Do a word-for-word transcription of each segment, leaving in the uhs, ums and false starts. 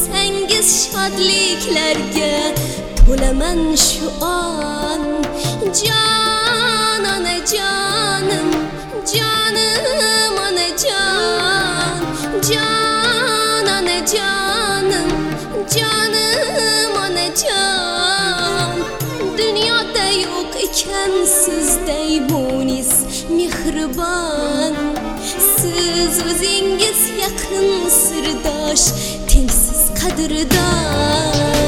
bo'lsangiz shodliklarga to'laman shu on. Jon onajonim, jonim onajon, jon onajonim, jonim onajon. Dunyoda yo'q ekan sizday munis mehribon. Siz o'zingiz yaqin sirdosh, tengsiz qadrdon.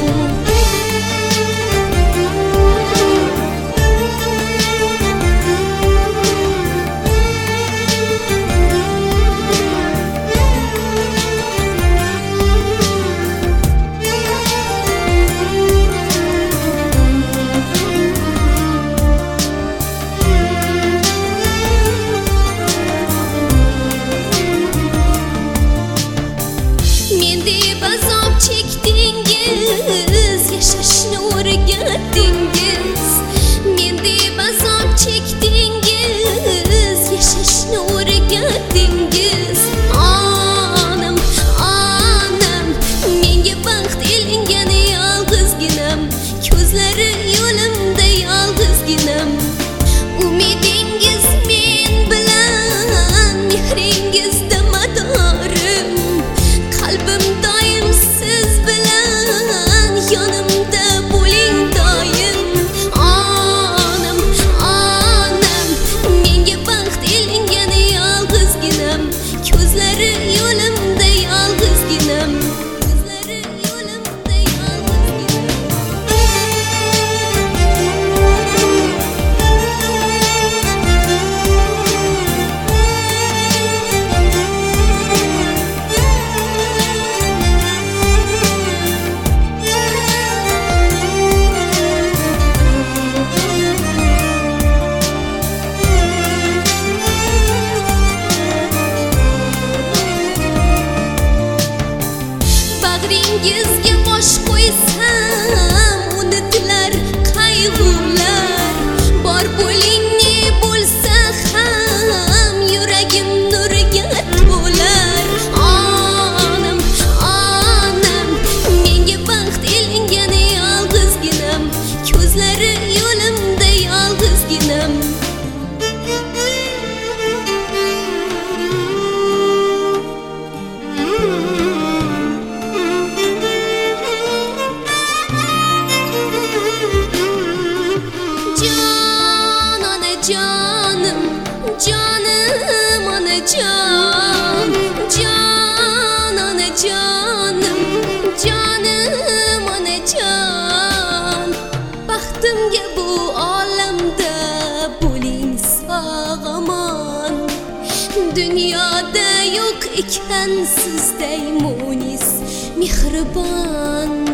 Çekdingiz, yaşashni o'rgatdingiz. Mendeb azob chekdingiz, yashashni o'rgatdingiz. Onam, onam, menga baxt ilingan yolg'izginam. Ko'zlari yo'limda yolg'izginam. Umidingiz men bilan, mehringizda madorim. Qalbim doim siz bilan, yonimda bo'ling doim. Onam, onam, menga baxt ilingan yolg'izginam. Ko'zlari yo'limda yolg'izginam. Ko'zlari yo'limda yolg'izginam. Bag'ringizga bosh qo'ysam, unutilar qayg'ular. Bor bo'ling ne bo'lsa ham, yuragim nurga to'lar. Onam, onam, menga baxt ilingan yolg'izginam. Ko'zlari yo'limda yolg'izginam. Jonim, jonim onajon, jon onajonim, jonim onajon. Baxtimga bu olamda bo'ling sog' omon. Dunyoda yo'q ekan sizday munis mehribon.